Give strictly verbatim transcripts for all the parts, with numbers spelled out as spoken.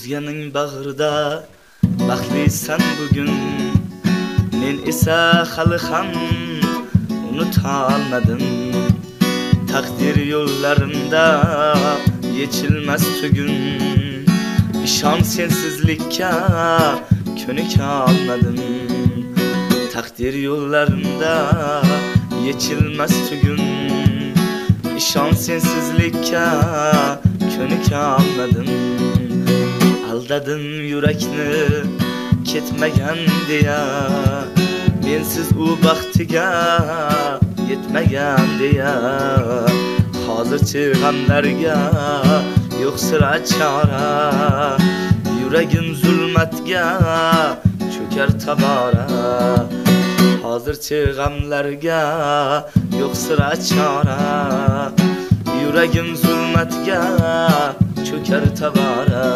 o'zganing bag'rida baxtlisan bugun, men esa hali ham unutolmadim. Taqdir yo'llarimda yechilmas tugun, ishon sensizlikka ko'nika olmadim. Taqdir yo'llarimda yechilmas tugun, ishon sensizlikka ko'nika olmadim. Aldadim yurakni ketmagan deya, mensiz u baxtiga yetmagan deya. Hozirchi g'amlarga yo'q sira chora, yuragim zulmatga cho'kar tabora. Hozirchi g'amlarga yo'q sira chora, yuragim zulmatga cho'kar tabora.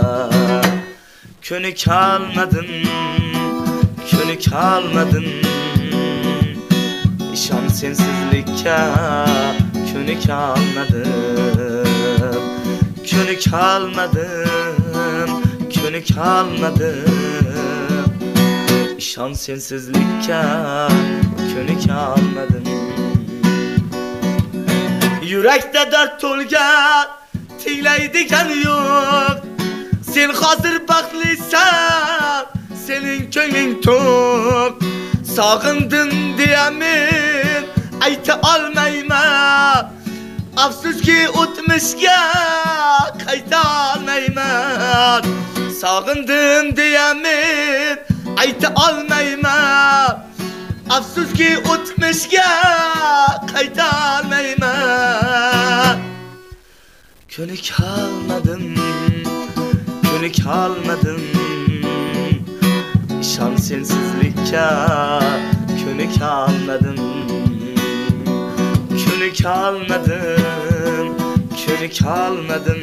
Ko'nika olmadim, ko'nika olmadim, ishon sensizlikka ko'nika olmadim. Ko'nika olmadim, ko'nika olmadim, ishon sensizlikka ko'nika olmadim. Yurakda dard to'lgan tinglaydigan yo'q, sen hozir baxtlisan, sening ko'ngling to'q. Sog'indim deya men ayta olmayman, afsuski o'tmishga qayta olmayman. Sog'indim deya men ayta olmayman, afsuski o'tmishga qayta olmayman. Ko'nika olmadim, ko'nika olmadim, ishon sensizlikka ko'nika olmadim. Ko'nika olmadim, ko'nika olmadim,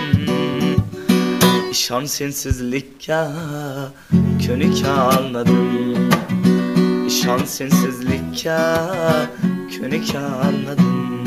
ishon sensizlikka ko'nika olmadim. İşon sensizlikka ko'nika olmadim.